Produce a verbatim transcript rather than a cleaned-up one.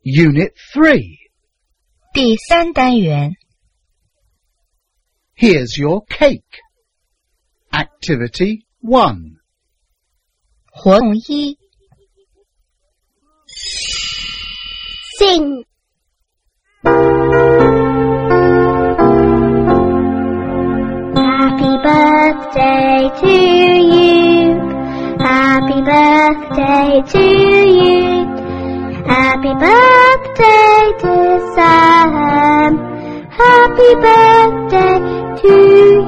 Unit three. 第三单元 Here's your cake. Activity one. 活动一 Sing. Happy birthday to you. Happy birthday to you. Happy birthday, dear Sam. Happy birthday to